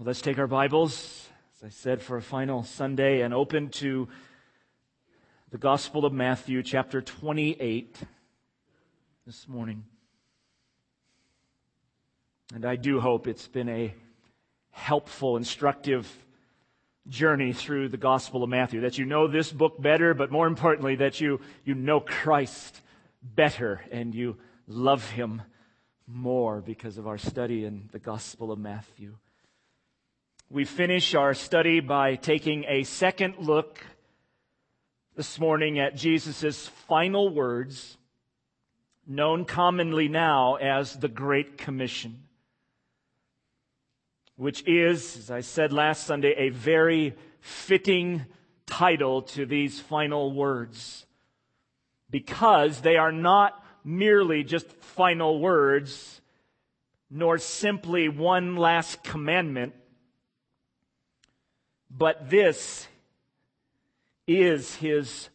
Well, let's take our Bibles, as I said, for a final Sunday and open to the Gospel of Matthew, chapter 28 this morning. And I do hope it's been a helpful, instructive journey through the Gospel of Matthew, that you know this book better, but more importantly, that you know Christ better and you love Him more because of our study in the Gospel of Matthew. We finish our study by taking a second look this morning at Jesus' final words, known commonly now as the Great Commission, which is, as I said last Sunday, a very fitting title to these final words, because they are not merely just final words, nor simply one last commandment, but this is His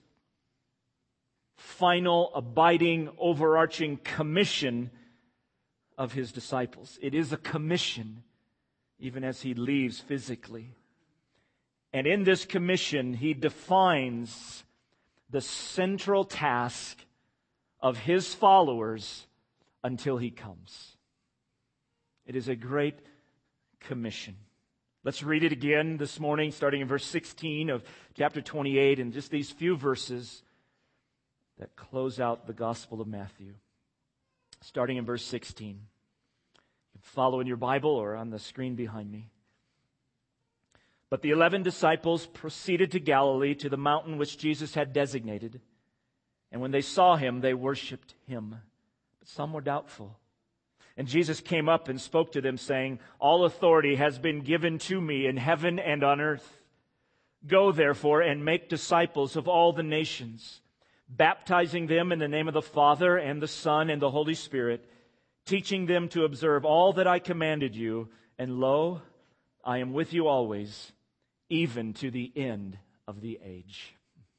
final, abiding, overarching commission of His disciples. It is a commission, even as He leaves physically. And in this commission, He defines the central task of His followers until He comes. It is a great commission. Let's read it again this morning, starting in verse 16 of chapter 28, and just these few verses that close out the Gospel of Matthew. Starting in verse 16. You can follow in your Bible or on the screen behind me. But the 11 disciples proceeded to Galilee, to the mountain which Jesus had designated. And when they saw Him, they worshipped Him. But some were doubtful. And Jesus came up and spoke to them, saying, "All authority has been given to me in heaven and on earth. Go, therefore, and make disciples of all the nations, baptizing them in the name of the Father and the Son and the Holy Spirit, teaching them to observe all that I commanded you. And lo, I am with you always, even to the end of the age."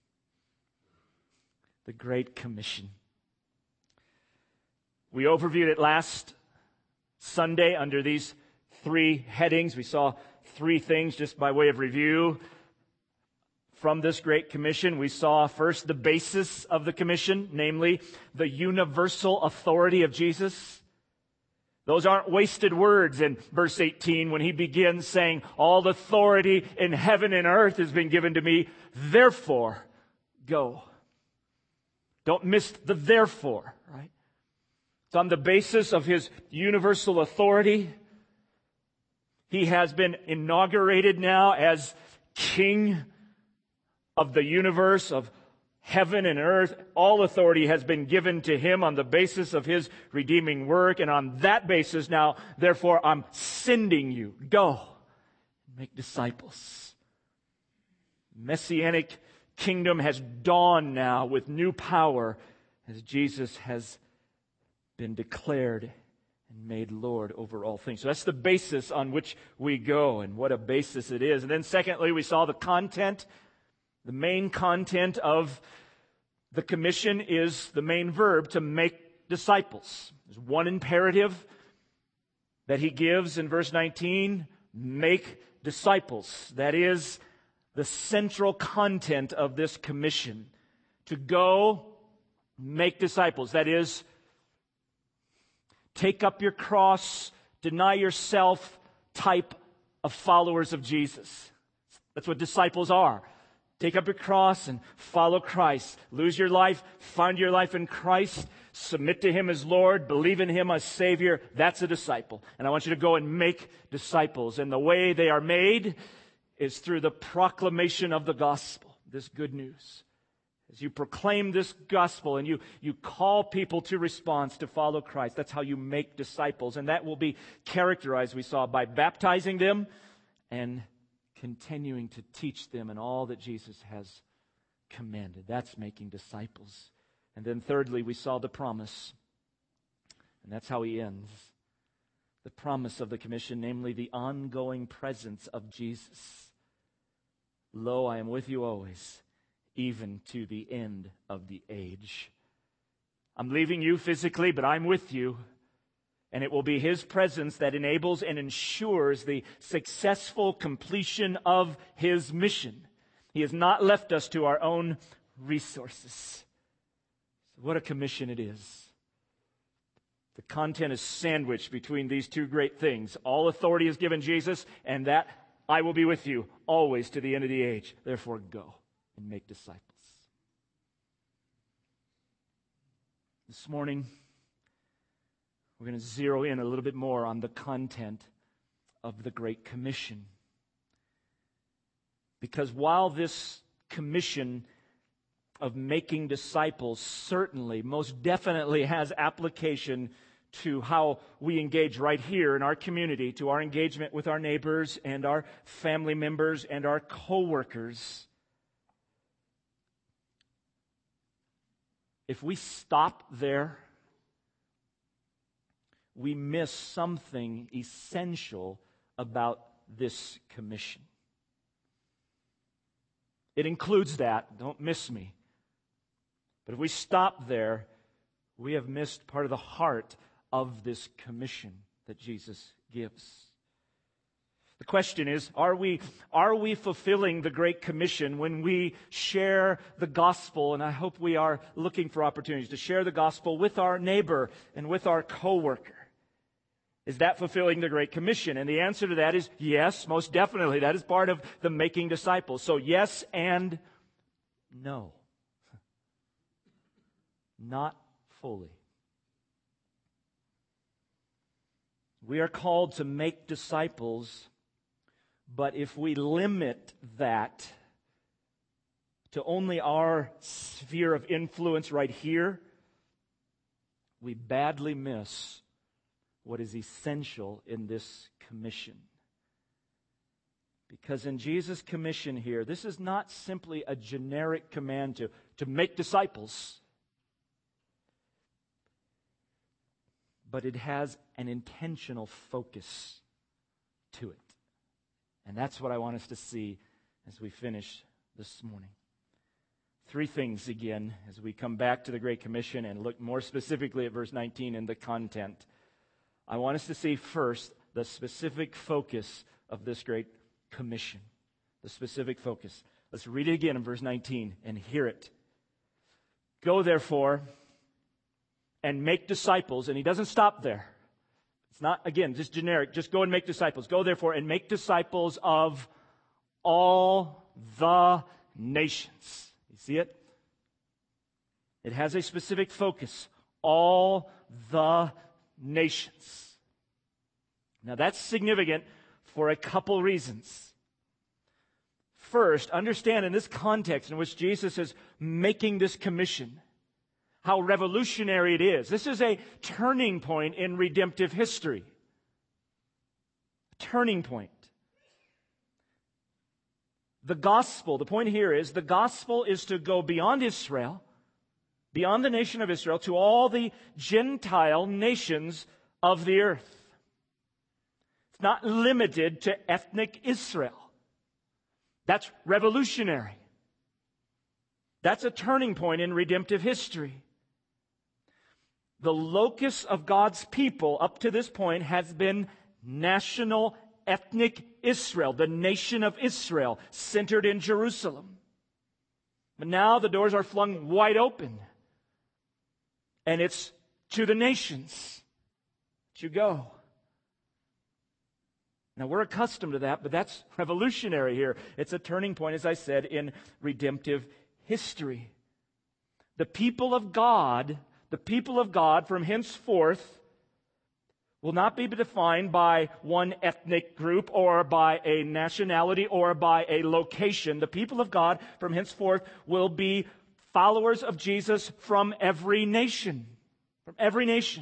The Great Commission. We overviewed it last Sunday under these three headings. We saw three things just by way of review from this Great Commission. We saw first the basis of the commission, namely the universal authority of Jesus. Those aren't wasted words in verse 18 when He begins saying, "All authority in heaven and earth has been given to me, therefore go." Don't miss the therefore, right? It's on the basis of His universal authority. He has been inaugurated now as King of the universe, of heaven and earth. All authority has been given to Him on the basis of His redeeming work. And on that basis now, therefore, I'm sending you. Go. Make disciples. Messianic kingdom has dawned now with new power as Jesus has been declared and made Lord over all things. So that's the basis on which we go, and what a basis it is. And then secondly, we saw the content. The main content of the commission is the main verb, to make disciples. There's one imperative that He gives in verse 19, make disciples. That is the central content of this commission. To go make disciples. That is, take up your cross, deny yourself type of followers of Jesus. That's what disciples are. Take up your cross and follow Christ. Lose your life, find your life in Christ, submit to Him as Lord, believe in Him as Savior. That's a disciple. And I want you to go and make disciples. And the way they are made is through the proclamation of the gospel, this good news. As you proclaim this gospel and you call people to response to follow Christ, that's how you make disciples. And that will be characterized, we saw, by baptizing them and continuing to teach them in all that Jesus has commanded. That's making disciples. And then thirdly, we saw the promise. And that's how He ends. The promise of the commission, namely the ongoing presence of Jesus. Lo, I am with you always, even to the end of the age. I'm leaving you physically, but I'm with you. And it will be His presence that enables and ensures the successful completion of His mission. He has not left us to our own resources. What a commission it is. The content is sandwiched between these two great things. All authority is given Jesus, and that I will be with you always to the end of the age. Therefore, go and make disciples. This morning, we're going to zero in a little bit more on the content of the Great Commission. Because while this commission of making disciples certainly, most definitely has application to how we engage right here in our community, to our engagement with our neighbors and our family members and our co-workers, if we stop there, we miss something essential about this commission. It includes that, don't miss me. But if we stop there, we have missed part of the heart of this commission that Jesus gives. The question is, are we fulfilling the Great Commission when we share the gospel? And I hope we are looking for opportunities to share the gospel with our neighbor and with our coworker. Is that fulfilling the Great Commission? And the answer to that is yes, most definitely. That is part of the making disciples. So yes and no. Not fully. We are called to make disciples, but if we limit that to only our sphere of influence right here, we badly miss what is essential in this commission. Because in Jesus' commission here, this is not simply a generic command to make disciples, but it has an intentional focus to it. And that's what I want us to see as we finish this morning. Three things again as we come back to the Great Commission and look more specifically at verse 19 and the content. I want us to see first the specific focus of this Great Commission. The specific focus. Let's read it again in verse 19 and hear it. Go therefore and make disciples. And he doesn't stop there. It's not, again, just generic. Just go and make disciples. Go therefore and make disciples of all the nations. You see it? It has a specific focus. All the nations. Now that's significant for a couple reasons. First, understand in this context in which Jesus is making this commission, how revolutionary it is. This is a turning point in redemptive history. Turning point. The gospel, the point here is, the gospel is to go beyond Israel, beyond the nation of Israel, to all the Gentile nations of the earth. It's not limited to ethnic Israel. That's revolutionary. That's a turning point in redemptive history. The locus of God's people up to this point has been national ethnic Israel, the nation of Israel, centered in Jerusalem. But now the doors are flung wide open. And it's to the nations that you go. Now we're accustomed to that, but that's revolutionary here. It's a turning point, as I said, in redemptive history. The people of God from henceforth will not be defined by one ethnic group or by a nationality or by a location. The people of God from henceforth will be followers of Jesus from every nation. From every nation.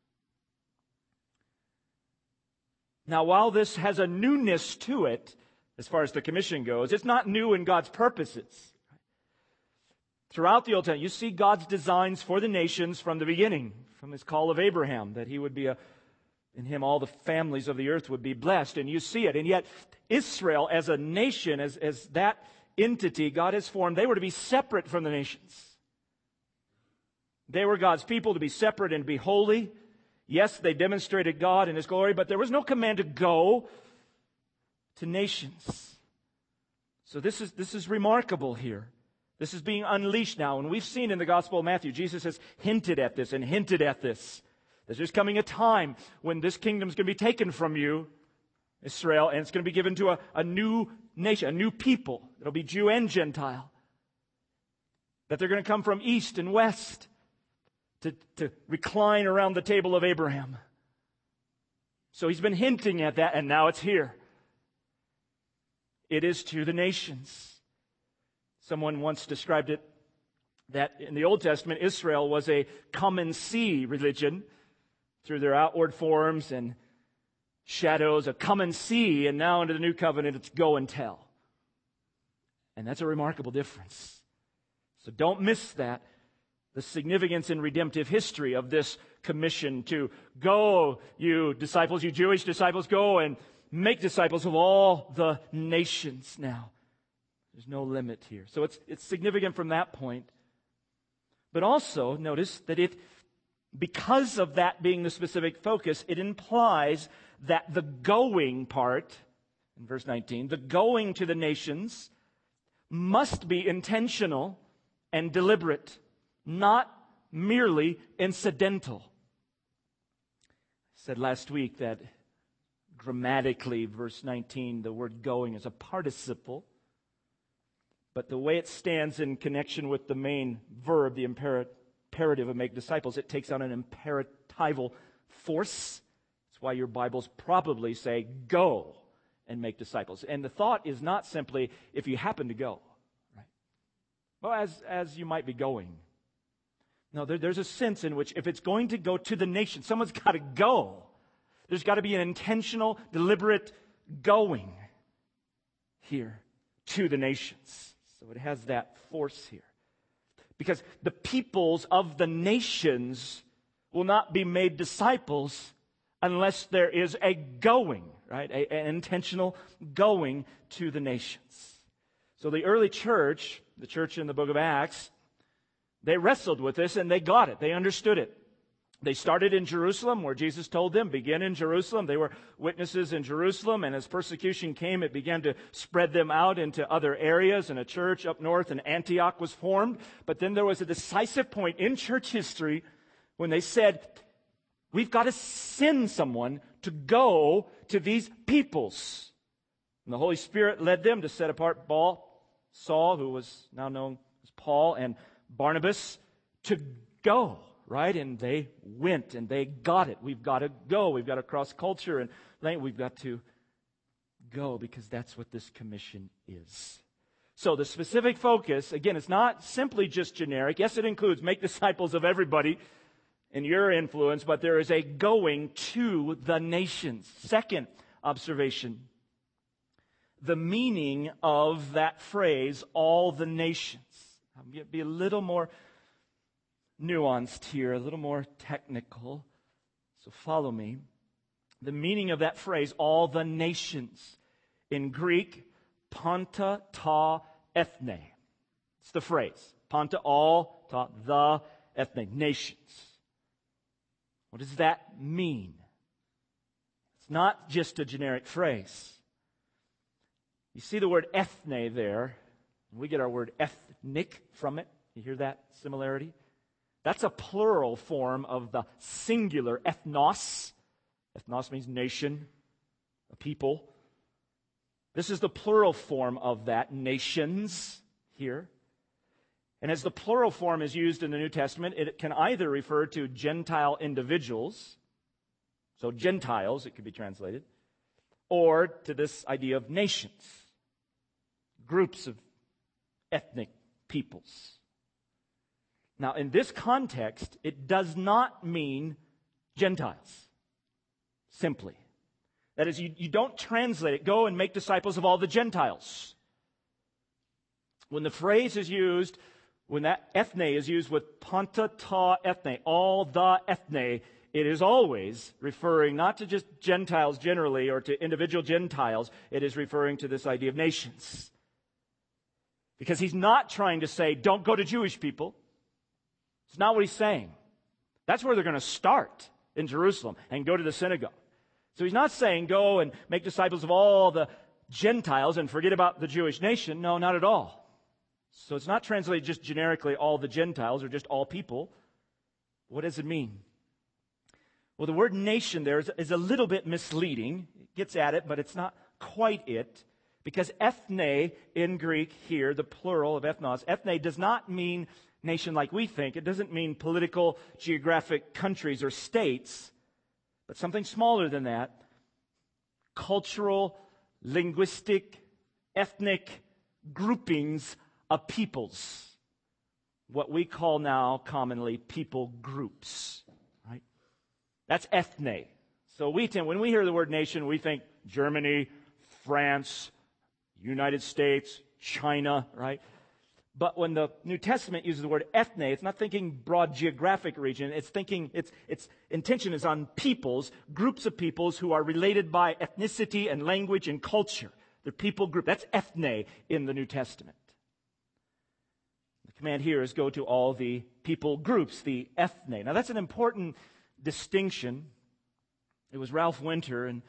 Now, while this has a newness to it, as far as the commission goes, it's not new in God's purposes. Throughout the Old Testament, you see God's designs for the nations from the beginning, from his call of Abraham, that he would be in him all the families of the earth would be blessed, and you see it. And yet, Israel as a nation, as that entity God has formed, they were to be separate from the nations. They were God's people to be separate and be holy. Yes, they demonstrated God and His glory, but there was no command to go to nations. So this is remarkable here. This is being unleashed now. And we've seen in the Gospel of Matthew, Jesus has hinted at this and hinted at this. That there's coming a time when this kingdom is going to be taken from you, Israel, and it's going to be given to a new nation, a new people. It'll be Jew and Gentile. That they're going to come from east and west to recline around the table of Abraham. So he's been hinting at that, and now it's here. It is to the nations. Someone once described it that in the Old Testament, Israel was a come and see religion through their outward forms and shadows, a come and see, and now under the new covenant, it's go and tell. And that's a remarkable difference. So don't miss that. The significance in redemptive history of this commission to go, you disciples, you Jewish disciples, go and make disciples of all the nations now. There's no limit here. So it's significant from that point. But also, notice that because of that being the specific focus, it implies that the going part, in verse 19, the going to the nations must be intentional and deliberate, not merely incidental. I said last week that grammatically, verse 19, the word going is a participle, but the way it stands in connection with the main verb, the imperative of make disciples, it takes on an imperatival force. That's why your Bibles probably say, go and make disciples. And the thought is not simply if you happen to go, right? Well, as you might be going. No, there's a sense in which if it's going to go to the nation, someone's got to go. There's got to be an intentional, deliberate going here to the nations. So it has that force here. Because the peoples of the nations will not be made disciples unless there is a going, right? An intentional going to the nations. So the early church, the church in the book of Acts, they wrestled with this and they got it. They understood it. They started in Jerusalem where Jesus told them, begin in Jerusalem. They were witnesses in Jerusalem, and as persecution came, it began to spread them out into other areas, and a church up north in Antioch was formed. But then there was a decisive point in church history when they said, we've got to send someone to go to these peoples. And the Holy Spirit led them to set apart Saul, who was now known as Paul, and Barnabas to go. Right? And they went and they got it. We've got to go. We've got to cross culture and language. We've got to go because that's what this commission is. So the specific focus, again, it's not simply just generic. Yes, it includes make disciples of everybody in your influence, but there is a going to the nations. Second observation, the meaning of that phrase, all the nations. I'm going to be a little more nuanced here, a little more technical. So follow me. The meaning of that phrase, all the nations, in Greek, panta ta ethne. It's the phrase. Panta, all, ta, the, ethne, nations. What does that mean? It's not just a generic phrase. You see the word ethne there. We get our word ethnic from it. You hear that similarity? That's a plural form of the singular ethnos. Ethnos means nation, a people. This is the plural form of that, nations, here. And as the plural form is used in the New Testament, it can either refer to Gentile individuals, so Gentiles, it could be translated, or to this idea of nations, groups of ethnic peoples. Now, in this context, it does not mean Gentiles, simply. That is, you don't translate it, go and make disciples of all the Gentiles. When the phrase is used, when that ethne is used with panta ta ethne, all the ethne, it is always referring not to just Gentiles generally or to individual Gentiles, it is referring to this idea of nations. Because he's not trying to say, don't go to Jewish people. It's not what he's saying. That's where they're going to start. in Jerusalem and go to the synagogue. So he's not saying go and make disciples of all the Gentiles and forget about the Jewish nation. No, not at all. So it's not translated just generically all the Gentiles or just all people. What does it mean? Well, the word nation there is a little bit misleading. It gets at it, but it's not quite it. Because ethne in Greek here, the plural of ethnos, ethne does not mean nation like we think. It doesn't mean political, geographic countries or states, but something smaller than that. Cultural, linguistic, ethnic groupings of peoples. What we call now commonly people groups. Right? That's ethne. So when we hear the word nation, we think Germany, France, United States, China, right? But when the New Testament uses the word ethne, it's not thinking broad geographic region. It's thinking its intention is on peoples, groups of peoples who are related by ethnicity and language and culture. They're people group. That's ethne in the New Testament. The command here is go to all the people groups, the ethne. Now that's an important distinction. It was Ralph Winter in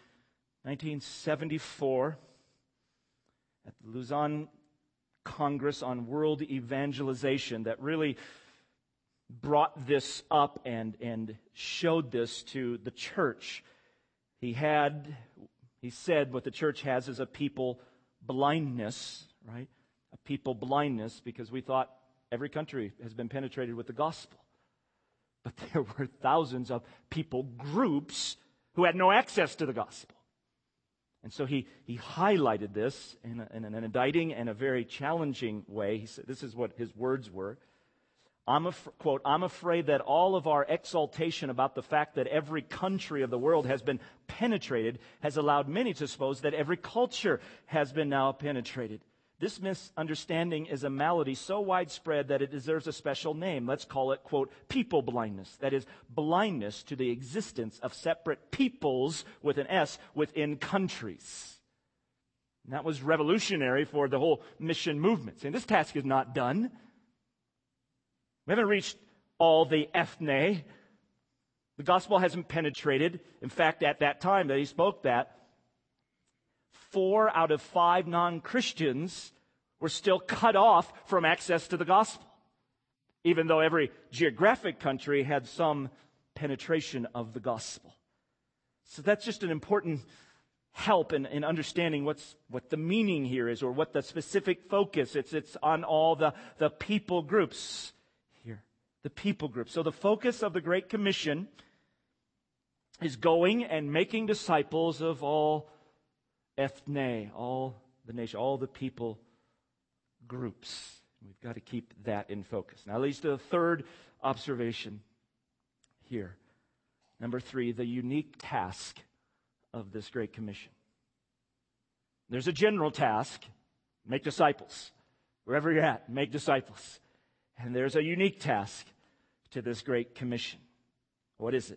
1974 at the Lausanne Congress on World Evangelization that really brought this up and showed this to the church. He said what the church has is a people blindness, right? A people blindness, because we thought every country has been penetrated with the gospel. But there were thousands of people groups who had no access to the gospel. And so he highlighted this in an indicting and a very challenging way. He said, this is what his words were. Quote, I'm afraid that all of our exaltation about the fact that every country of the world has been penetrated has allowed many to suppose that every culture has been now penetrated. This misunderstanding is a malady so widespread that it deserves a special name. Let's call it, quote, people blindness. That is, blindness to the existence of separate peoples, with an S, within countries. And that was revolutionary for the whole mission movement. And this task is not done. We haven't reached all the ethne. The gospel hasn't penetrated. In fact, at that time that he spoke that, 4 out of 5 non-Christians were still cut off from access to the gospel, even though every geographic country had some penetration of the gospel. So that's just an important help in understanding what the meaning here is, or what the specific focus. It's on all the people groups here, the people groups. So the focus of the Great Commission is going and making disciples of all ethne, all the nation, all the people groups. We've got to keep that in focus. Now, leads to the third observation here. Number 3, the unique task of this Great Commission. There's a general task, make disciples. Wherever you're at, make disciples. And there's a unique task to this Great Commission. What is it?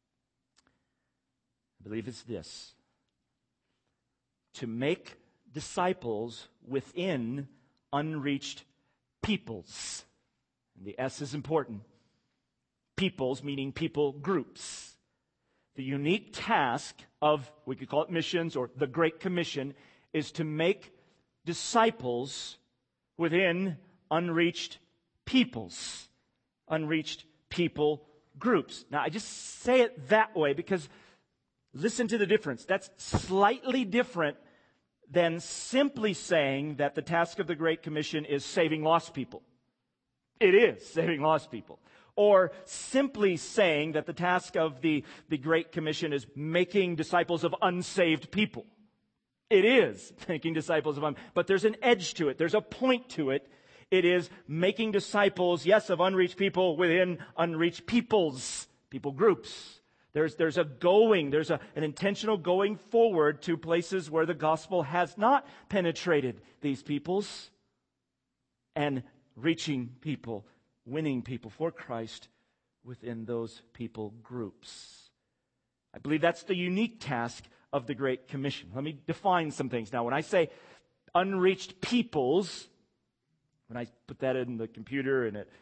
I believe it's this: to make disciples within unreached peoples. And the S is important. Peoples, meaning people groups. The unique task of, we could call it missions or the Great Commission, is to make disciples within unreached peoples. Unreached people groups. Now, I just say it that way because listen to the difference. That's slightly different than simply saying that the task of the Great Commission is saving lost people. It is saving lost people. Or simply saying that the task of the Great Commission is making disciples of unsaved people. It is making disciples of but there's an edge to it. There's a point to it. It is making disciples, yes, of unreached people within unreached peoples, people groups. There's an intentional going forward to places where the gospel has not penetrated these peoples, and reaching people, winning people for Christ within those people groups. I believe that's the unique task of the Great Commission. Let me define some things. Now, when I say unreached peoples, when I put that in the computer and it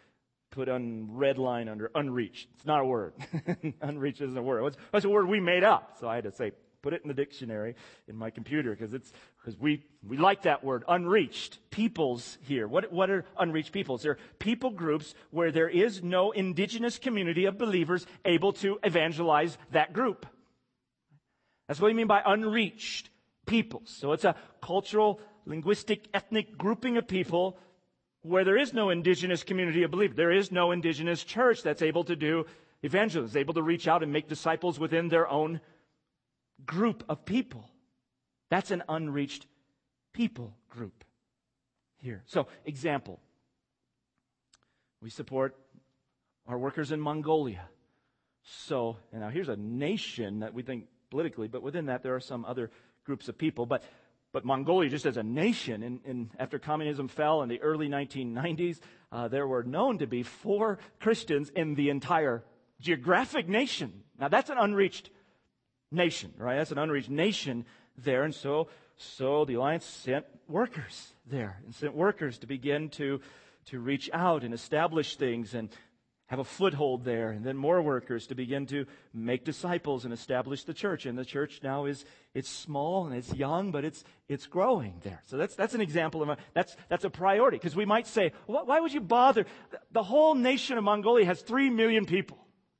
put on red line under unreached. It's not a word. Unreached isn't a word. What's a word we made up? So I had to say, put it in the dictionary in my computer because we like that word, unreached. Peoples here. What are unreached peoples? They're people groups where there is no indigenous community of believers able to evangelize that group. That's what we mean by unreached peoples. So it's a cultural, linguistic, ethnic grouping of people where there is no indigenous community of believers. There is no indigenous church that's able to do evangelism, able to reach out and make disciples within their own group of people. That's an unreached people group here. So, example. We support our workers in Mongolia. So, and now here's a nation that we think politically, but within that there are some other groups of people. But Mongolia, just as a nation, after communism fell in the early 1990s, there were known to be 4 Christians in the entire geographic nation. Now that's an unreached nation, right? That's an unreached nation there. And so the Alliance sent workers there and sent workers to begin to reach out and establish things and have a foothold there, and then more workers to begin to make disciples and establish the church. And the church now it's small and it's young, but it's growing there. So that's an example of that's a priority. Because we might say, why would you bother? The whole nation of Mongolia has 3 million people.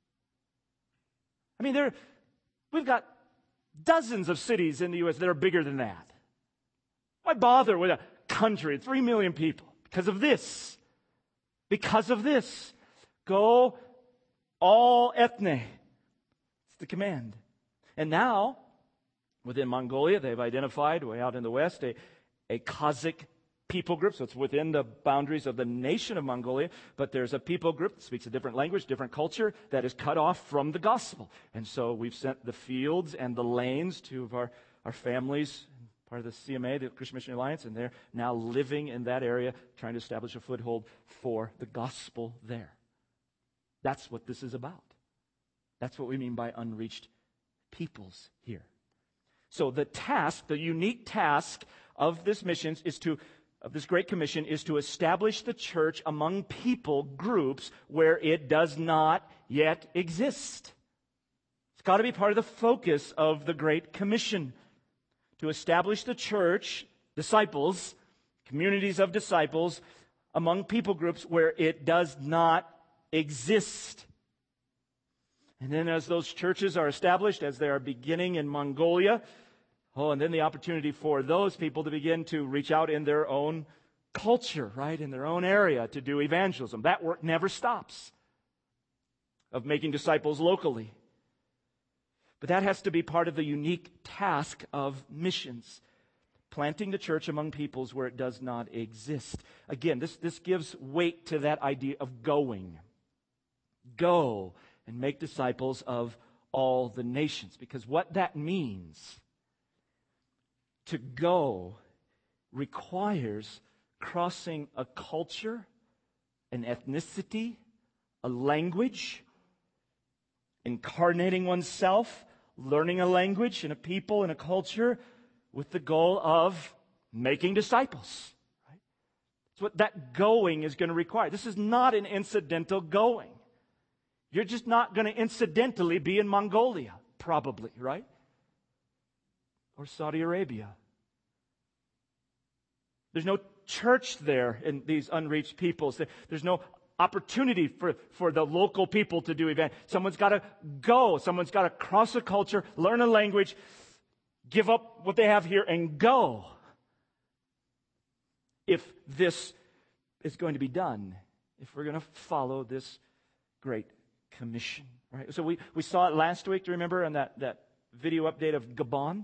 I mean, we've got dozens of cities in the U.S. that are bigger than that. Why bother with a country, 3 million people? Because of this. Because of this. Go all ethne. It's the command. And now, within Mongolia, they've identified, way out in the west, a Kazakh people group. So it's within the boundaries of the nation of Mongolia, but there's a people group that speaks a different language, different culture, that is cut off from the gospel. And so we've sent the fields and the lanes to our families, part of the CMA, the Christian Missionary Alliance, and they're now living in that area, trying to establish a foothold for the gospel there. That's what this is about. That's what we mean by unreached peoples here. So the task, the unique task of this missions of this Great Commission is to establish the church among people groups where it does not yet exist. It's got to be part of the focus of the Great Commission. To establish the church, disciples, communities of disciples, among people groups where it does not exist. And then as those churches are established, as they are beginning in Mongolia, and then the opportunity for those people to begin to reach out in their own culture, right, in their own area to do evangelism. That work never stops of making disciples locally. But that has to be part of the unique task of missions. Planting the church among peoples where it does not exist. Again, this gives weight to that idea of going. Go and make disciples of all the nations. Because what that means, to go, requires crossing a culture, an ethnicity, a language, incarnating oneself, learning a language and a people and a culture with the goal of making disciples. Right? That's what that going is going to require. This is not an incidental going. You're just not going to incidentally be in Mongolia, probably, right? Or Saudi Arabia. There's no church there in these unreached peoples. There's no opportunity for the local people to do event. Someone's got to go. Someone's got to cross a culture, learn a language, give up what they have here, and go. If this is going to be done, if we're going to follow this Great Commission. Right? So we saw it last week, do you remember, on that video update of Gabon?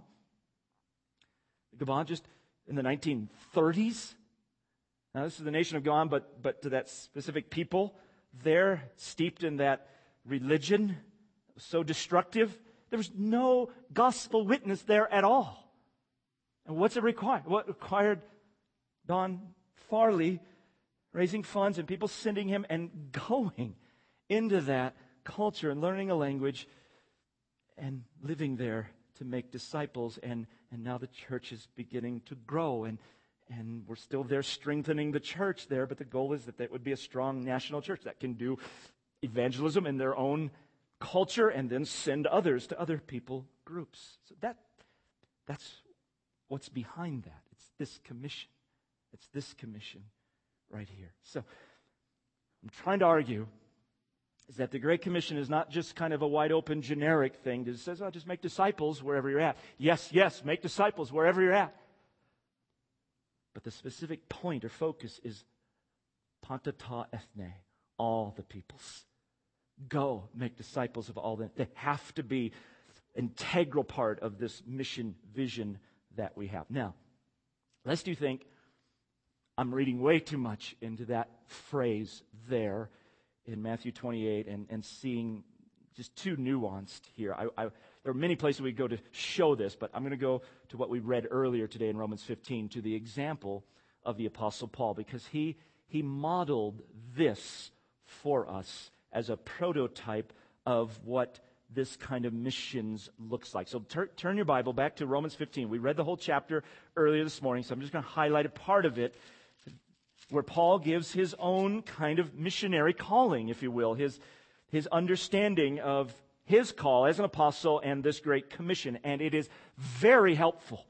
Gabon just in the 1930s. Now this is the nation of Gabon, but to that specific people, they're steeped in that religion that was so destructive. There was no gospel witness there at all. And what's it required? What required Don Farley raising funds and people sending him and going into that culture and learning a language and living there to make disciples, and now the church is beginning to grow and and we're still there strengthening the church there, but the goal is that that would be a strong national church that can do evangelism in their own culture and then send others to other people groups. So that's what's behind that. It's this commission. It's this commission right here. So I'm trying to argue is that the Great Commission is not just kind of a wide open generic thing that says, oh, just make disciples wherever you're at. Yes, make disciples wherever you're at. But the specific point or focus is panta ta ethne, all the peoples. Go make disciples of all them. They have to be an integral part of this mission vision that we have. Now, lest you think I'm reading way too much into that phrase there in Matthew 28 and seeing just too nuanced here. There are many places we go to show this, but I'm going to go to what we read earlier today in Romans 15, to the example of the Apostle Paul, because he modeled this for us as a prototype of what this kind of missions looks like. So turn your Bible back to Romans 15. We read the whole chapter earlier this morning, so I'm just going to highlight a part of it where Paul gives his own kind of missionary calling, if you will, his understanding of his call as an apostle and this great commission. And it is very helpful,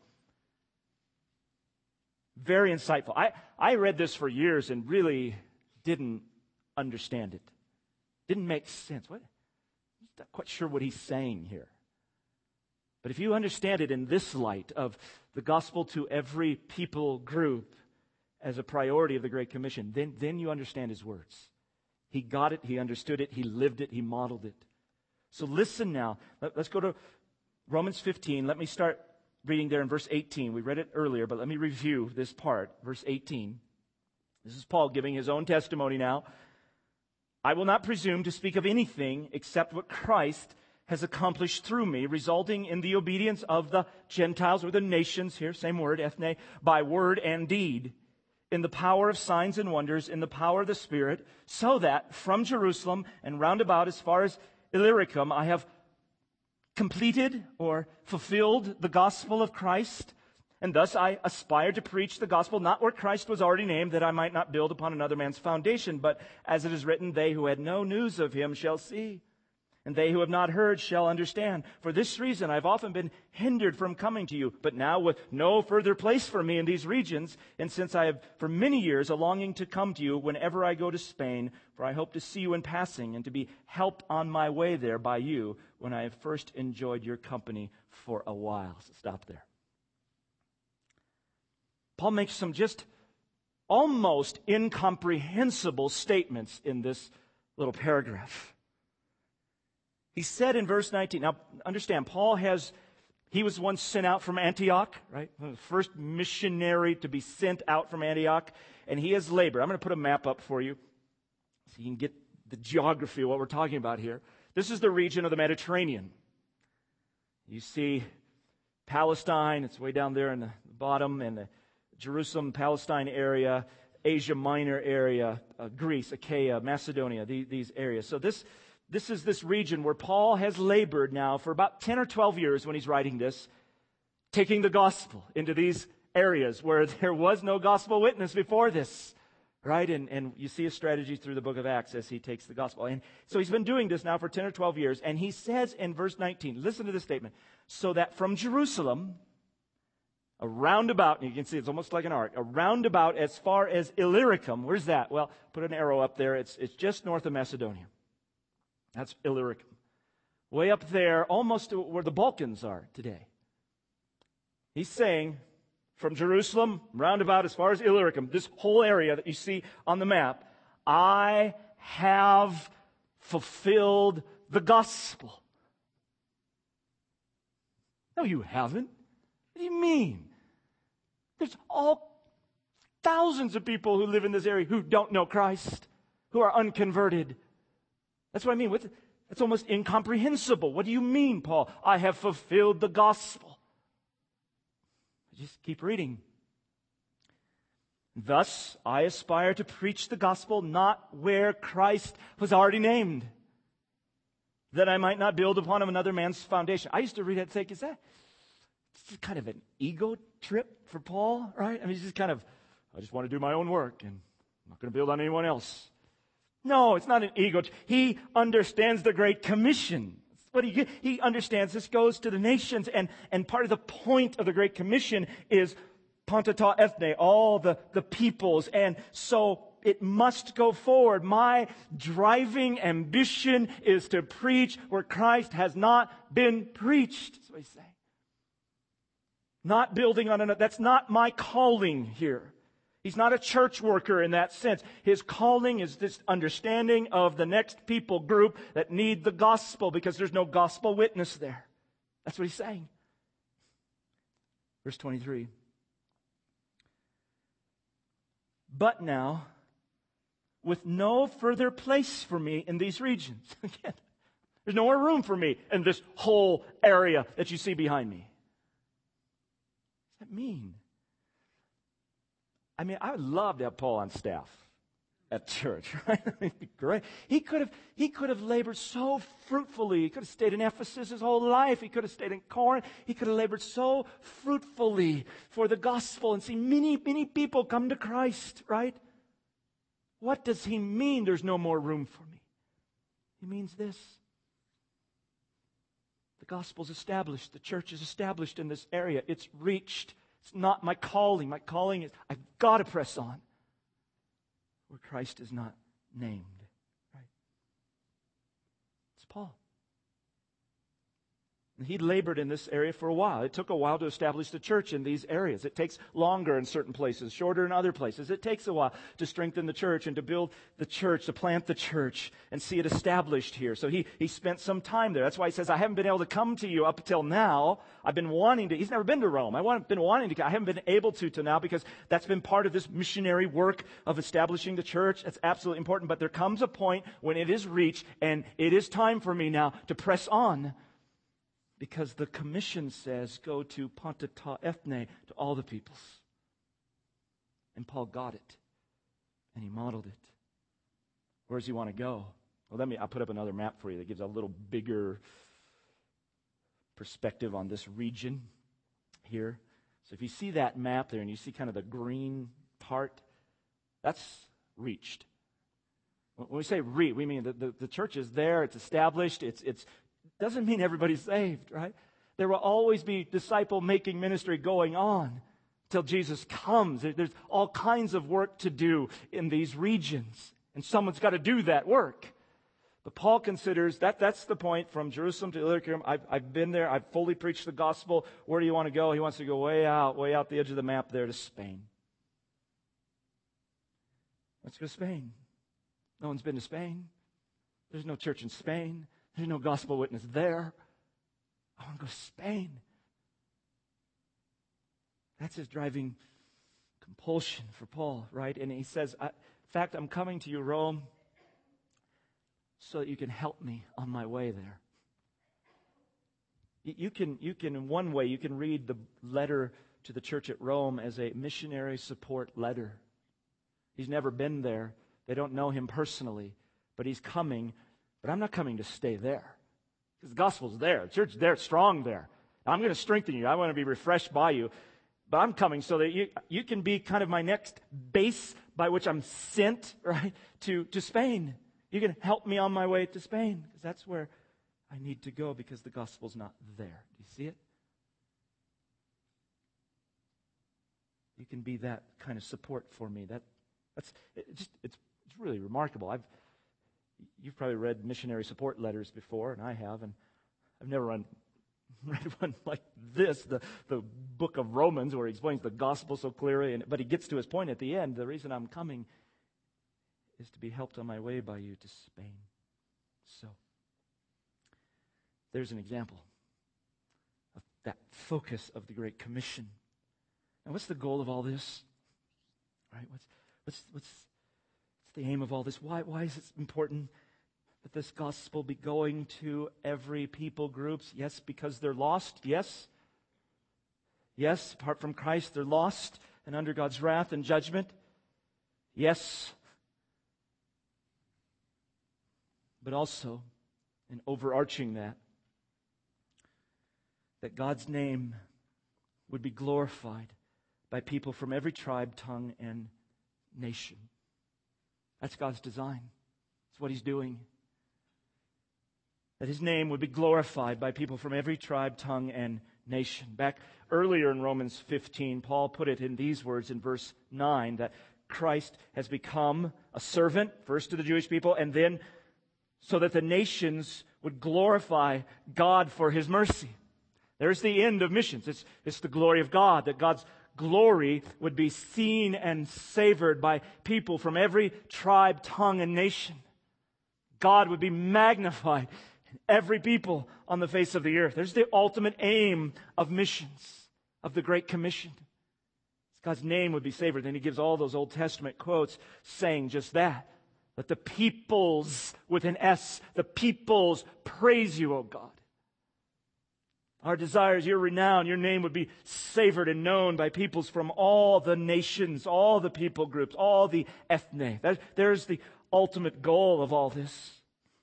very insightful. I read this for years and really didn't understand it. Didn't make sense. I'm not quite sure what he's saying here. But if you understand it in this light of the gospel to every people group as a priority of the Great Commission, then you understand his words. He got it, he understood it, he lived it, he modeled it. So listen now. Let's go to Romans 15. Let me start reading there in verse 18. We read it earlier, but let me review this part. Verse 18. This is Paul giving his own testimony now. I will not presume to speak of anything except what Christ has accomplished through me, resulting in the obedience of the Gentiles, or the nations, here, same word, ethne, by word and deed, in the power of signs and wonders, in the power of the Spirit, so that from Jerusalem and round about as far as Illyricum, I have completed or fulfilled the gospel of Christ. And thus I aspire to preach the gospel, not where Christ was already named, that I might not build upon another man's foundation. But as it is written, they who had no news of him shall see, and they who have not heard shall understand. For this reason I have often been hindered from coming to you, but now with no further place for me in these regions, and since I have for many years a longing to come to you whenever I go to Spain, for I hope to see you in passing and to be helped on my way there by you when I have first enjoyed your company for a while. So stop there. Paul makes some just almost incomprehensible statements in this little paragraph. He said in verse 19, now understand, he was once sent out from Antioch, right? The first missionary to be sent out from Antioch, and he has labored. I'm going to put a map up for you so you can get the geography of what we're talking about here. This is the region of the Mediterranean. You see Palestine, it's way down there in the bottom, and the Jerusalem, Palestine area, Asia Minor area, Greece, Achaia, Macedonia, these areas. So this is this region where Paul has labored now for about 10 or 12 years when he's writing this, taking the gospel into these areas where there was no gospel witness before this, right? And you see his strategy through the book of Acts as he takes the gospel. And so he's been doing this now for 10 or 12 years, and he says in verse 19, listen to this statement, so that from Jerusalem, a roundabout, and you can see it's almost like an arc, a roundabout as far as Illyricum. Where's that? Well, put an arrow up there. It's just north of Macedonia. That's Illyricum. Way up there, almost to where the Balkans are today. He's saying, from Jerusalem, roundabout as far as Illyricum, this whole area that you see on the map, I have fulfilled the gospel. No, you haven't. What do you mean? There's all thousands of people who live in this area who don't know Christ, who are unconverted. That's what I mean. It's almost incomprehensible. What do you mean, Paul? I have fulfilled the gospel. Just keep reading. Thus, I aspire to preach the gospel not where Christ was already named, that I might not build upon another man's foundation. I used to read that and think, It's kind of an ego trip for Paul, right? I mean, he's just kind of, I just want to do my own work, and I'm not going to build on anyone else. No, it's not an ego. He understands the Great Commission. What he understands this goes to the nations, and part of the point of the Great Commission is Pantata ethne, all the peoples, and so it must go forward. My driving ambition is to preach where Christ has not been preached. That's what he's saying. Not building on another. That's not my calling here. He's not a church worker in that sense. His calling is this understanding of the next people group that need the gospel because there's no gospel witness there. That's what he's saying. Verse 23. But now, with no further place for me in these regions. Again, there's no more room for me in this whole area that you see behind me. What does that mean? I mean, I would love to have Paul on staff at church, right? It'd be great. He could have labored so fruitfully. He could have stayed in Ephesus his whole life. He could have stayed in Corinth. He could have labored so fruitfully for the gospel and seen many, many people come to Christ, right? What does he mean there's no more room for me? He means this. The gospel's established. The church is established in this area. It's reached. It's not my calling. My calling is I've got to press on where Christ is not named. Right? It's Paul. And he labored in this area for a while. It took a while to establish the church in these areas. It takes longer in certain places, shorter in other places. It takes a while to strengthen the church and to build the church, to plant the church and see it established here. So he spent some time there. That's why he says, I haven't been able to come to you up until now. I've been wanting to. He's never been to Rome. Been wanting to. I haven't been able to till now because that's been part of this missionary work of establishing the church. That's absolutely important. But there comes a point when it is reached and it is time for me now to press on. Because the commission says, go to Pantata ethne, to all the peoples. And Paul got it. And he modeled it. Where does he want to go? Well, I'll put up another map for you that gives a little bigger perspective on this region here. So if you see that map there and you see kind of the green part, that's reached. When we say reach, we mean the church is there, it's established, it's doesn't mean everybody's saved, right? There will always be disciple-making ministry going on till Jesus comes. There's all kinds of work to do in these regions, and someone's got to do that work. But Paul considers that's the point from Jerusalem to Illyricum. I've been there. I've fully preached the gospel. Where do you want to go? He wants to go way out the edge of the map there to Spain. Let's go to Spain. No one's been to Spain. There's no church in Spain. There's no gospel witness there. I want to go to Spain. That's his driving compulsion for Paul, right? And he says, in fact, I'm coming to you, Rome, so that you can help me on my way there. You can, in one way, you can read the letter to the church at Rome as a missionary support letter. He's never been there. They don't know him personally, but he's coming. But I'm not coming to stay there. Because the gospel's there. The church is there, strong there. I'm going to strengthen you. I want to be refreshed by you. But I'm coming so that you can be kind of my next base by which I'm sent, right, to Spain. You can help me on my way to Spain. Because that's where I need to go because the gospel's not there. Do you see it? You can be that kind of support for me. It's really remarkable. You've probably read missionary support letters before, and I have, and I've never read one like this, the book of Romans, where he explains the gospel so clearly, but he gets to his point at the end. The reason I'm coming is to be helped on my way by you to Spain. So, there's an example of that focus of the Great Commission. Now, what's the goal of all this? Right? What's the aim of all this? Why is it important that this gospel be going to every people groups? Yes, because they're lost. Yes. Yes, apart from Christ, they're lost and under God's wrath and judgment. Yes. But also, in overarching that God's name would be glorified by people from every tribe, tongue, and nation. That's God's design. That's what He's doing. That His name would be glorified by people from every tribe, tongue, and nation. Back earlier in Romans 15, Paul put it in these words in verse 9, that Christ has become a servant, first to the Jewish people, and then so that the nations would glorify God for His mercy. There's the end of missions. It's the glory of God, that God's glory would be seen and savored by people from every tribe, tongue, and nation. God would be magnified in every people on the face of the earth. There's the ultimate aim of missions, of the Great Commission. God's name would be savored. Then he gives all those Old Testament quotes saying just that. Let the peoples, with an S, the peoples praise you, O God. Our desire is your renown. Your name would be savored and known by peoples from all the nations, all the people groups, all the ethne. There's the ultimate goal of all this.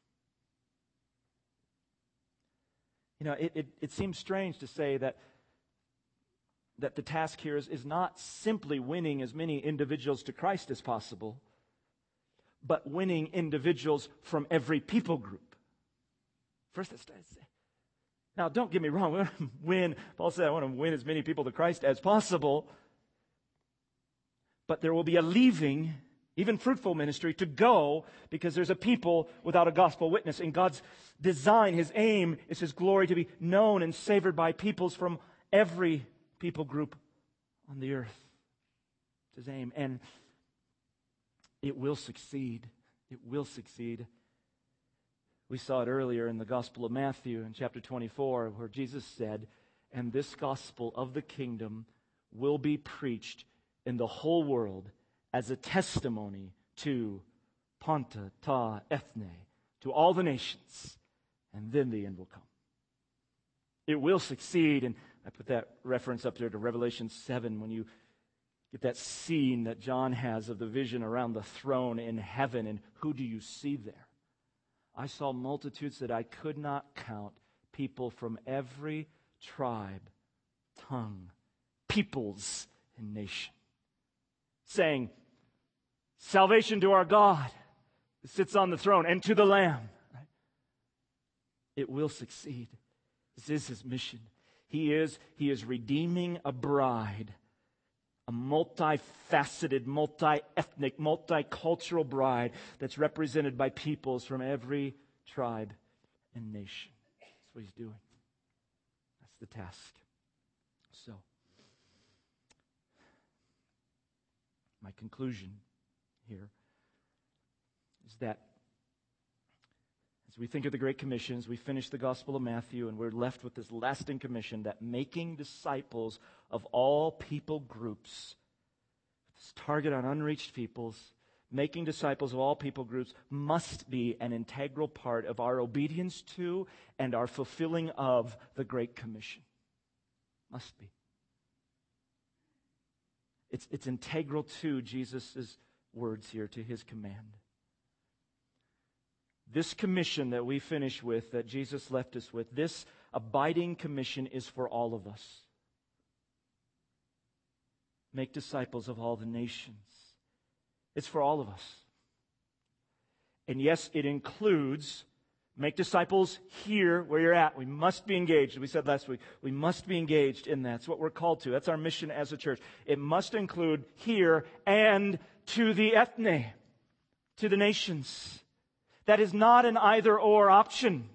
You know, it seems strange to say that the task here is not simply winning as many individuals to Christ as possible, but winning individuals from every people group. First, let's say. Now, don't get me wrong. We want to win. Paul said, I want to win as many people to Christ as possible. But there will be a leaving, even fruitful ministry, to go because there's a people without a gospel witness. In God's design, His aim is His glory to be known and savored by peoples from every people group on the earth. It's His aim. And it will succeed. It will succeed. We saw it earlier in the Gospel of Matthew in chapter 24 where Jesus said, and this gospel of the kingdom will be preached in the whole world as a testimony to Panta, Ta, Ethne, to all the nations, and then the end will come. It will succeed, and I put that reference up there to Revelation 7 when you get that scene that John has of the vision around the throne in heaven, and who do you see there? I saw multitudes that I could not count, people from every tribe, tongue, peoples, and nation, saying, salvation to our God who sits on the throne and to the Lamb. Right? It will succeed. This is His mission. He is redeeming a bride, a multifaceted, multi-ethnic, multicultural bride that's represented by peoples from every tribe and nation. That's what He's doing. That's the task. So, my conclusion here is that as we think of the Great Commission, as we finish the Gospel of Matthew, and we're left with this lasting commission that making disciples of all people groups, this target on unreached peoples, making disciples of all people groups must be an integral part of our obedience to and our fulfilling of the Great Commission. Must be. It's integral to Jesus' words here, to His command. This commission that we finish with, that Jesus left us with, this abiding commission is for all of us. Make disciples of all the nations. It's for all of us. And yes, it includes make disciples here where you're at. We must be engaged. We said last week, we must be engaged in that. That's what we're called to. That's our mission as a church. It must include here and to the ethne, to the nations. That is not an either-or option.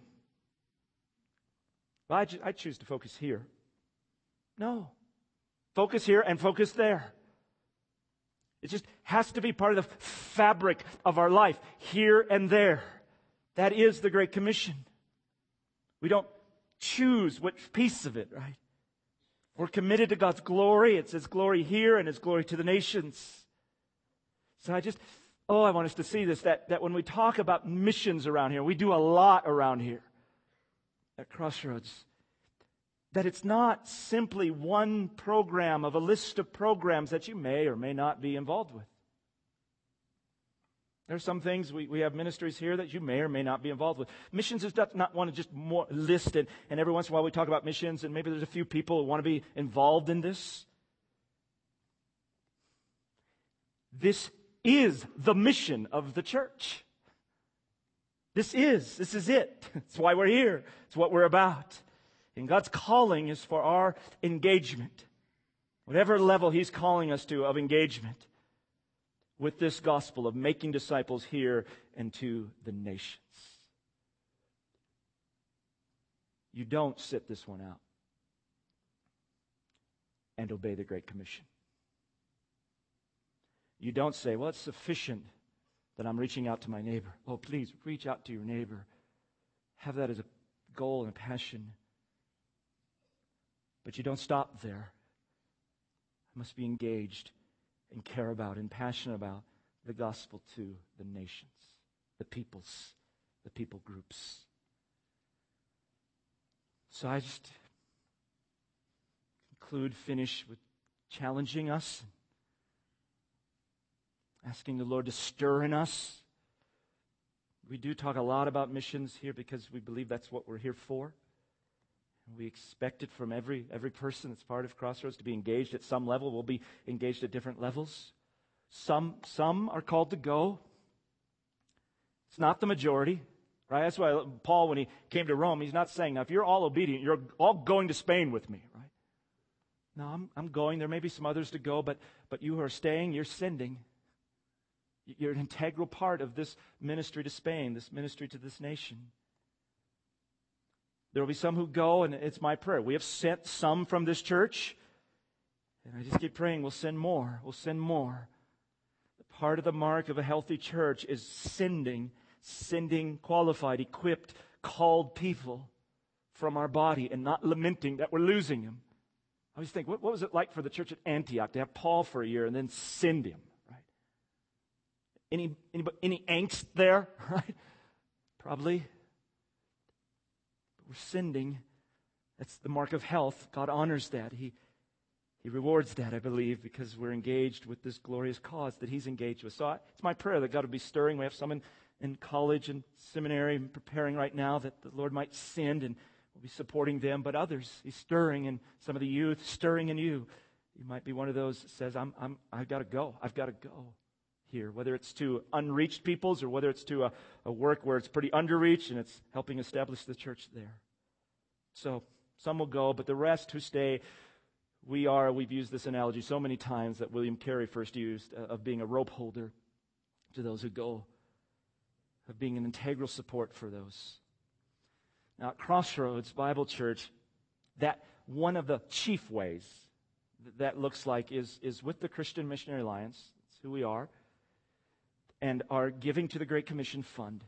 Well, I choose to focus here. No. Focus here and focus there. It just has to be part of the fabric of our life, here and there. That is the Great Commission. We don't choose which piece of it, right? We're committed to God's glory. It's His glory here and His glory to the nations. So I want us to see this, that when we talk about missions around here, we do a lot around here at Crossroads, that it's not simply one program of a list of programs that you may or may not be involved with. There are some things, we have ministries here that you may or may not be involved with. Missions is not one to just more list it, and every once in a while we talk about missions, and maybe there's a few people who want to be involved in this. This is the mission of the church. This is it. It's why we're here. It's what we're about. And God's calling is for our engagement. Whatever level He's calling us to of engagement with this gospel of making disciples here and to the nations. You don't sit this one out and obey the Great Commission. You don't say, well, it's sufficient that I'm reaching out to my neighbor. Oh, please, reach out to your neighbor. Have that as a goal and a passion. But you don't stop there. I must be engaged and care about and passionate about the gospel to the nations, the peoples, the people groups. So I just finish with challenging us, asking the Lord to stir in us. We do talk a lot about missions here because we believe that's what we're here for. We expect it from every person that's part of Crossroads to be engaged at some level. We'll be engaged at different levels. Some are called to go. It's not the majority, right? That's why Paul, when he came to Rome, he's not saying, now if you're all obedient, you're all going to Spain with me, right? No, I'm going. There may be some others to go, but you who are staying, you're sending. You're an integral part of this ministry to Spain, this ministry to this nation. There will be some who go, and it's my prayer. We have sent some from this church, and I just keep praying we'll send more. We'll send more. Part of the mark of a healthy church is sending qualified, equipped, called people from our body and not lamenting that we're losing them. I always think, what was it like for the church at Antioch to have Paul for a year and then send him, right? Any angst there, right? Probably. We're sending. That's the mark of health. God honors that. He rewards that, I believe, because we're engaged with this glorious cause that He's engaged with. So it's my prayer that God would be stirring. We have some in college and seminary preparing right now that the Lord might send, and we'll be supporting them. But others, He's stirring in some of the youth, stirring in you. You might be one of those that says, I've got to go. I've got to go here, whether it's to unreached peoples or whether it's to a work where it's pretty underreached and it's helping establish the church there. So some will go, but the rest who stay, we've used this analogy so many times that William Carey first used of being a rope holder to those who go, of being an integral support for those. Now at Crossroads Bible Church, that one of the chief ways that looks like is with the Christian Missionary Alliance. That's who we are. And our giving to the Great Commission Fund.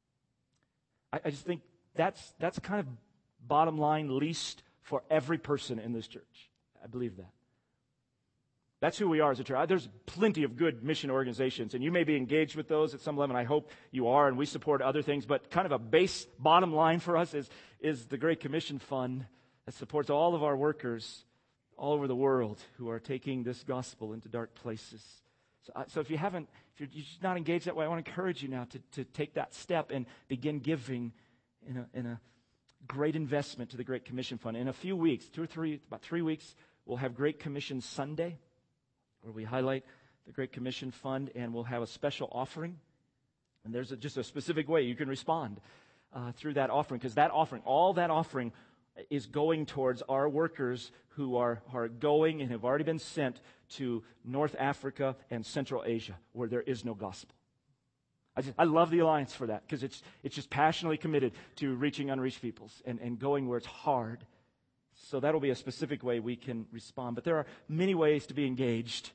I just think that's kind of bottom line least for every person in this church. I believe that. That's who we are as a church. There's plenty of good mission organizations, and you may be engaged with those at some level, and I hope you are, and we support other things, but kind of a base bottom line for us is the Great Commission Fund that supports all of our workers all over the world who are taking this gospel into dark places. So if you're not engaged that way, I want to encourage you now to take that step and begin giving in a great investment to the Great Commission Fund. In a few weeks, about 3 weeks, we'll have Great Commission Sunday, where we highlight the Great Commission Fund, and we'll have a special offering. And there's just a specific way you can respond through that offering, because all that offering is going towards our workers who are going and have already been sent to North Africa and Central Asia, where there is no gospel. I love the Alliance for that, because it's just passionately committed to reaching unreached peoples and going where it's hard. So that'll be a specific way we can respond. But there are many ways to be engaged.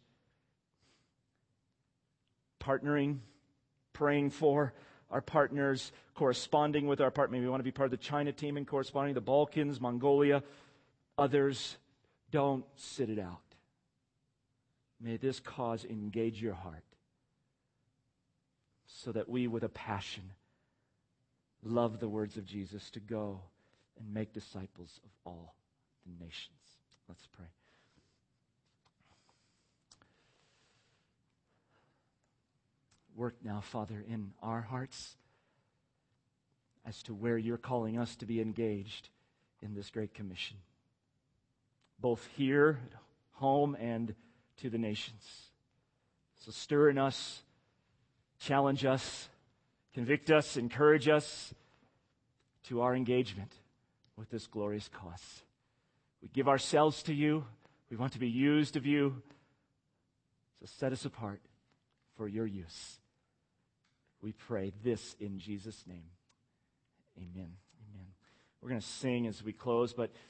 Partnering, praying for our partners, corresponding with our partner. Maybe we want to be part of the China team and corresponding, the Balkans, Mongolia, others. Don't sit it out. May this cause engage your heart so that we, with a passion, love the words of Jesus to go and make disciples of all the nations. Let's pray. Work now, Father, in our hearts as to where you're calling us to be engaged in this great commission, both here at home and to the nations. So stir in us, challenge us, convict us, encourage us to our engagement with this glorious cause. We give ourselves to you. We want to be used of you. So set us apart for your use. We pray this in Jesus' name. Amen. Amen. We're going to sing as we close, but